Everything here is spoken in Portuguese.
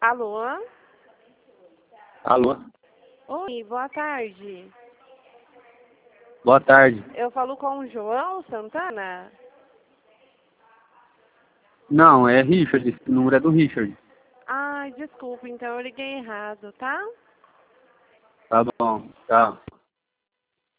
Alô? Alô? Oi, boa tarde. Boa tarde. Eu falo com o João Santana? Não, é Richard. Esse número é do Richard. Ai, desculpa, então eu liguei errado, tá? Tá bom, tchau.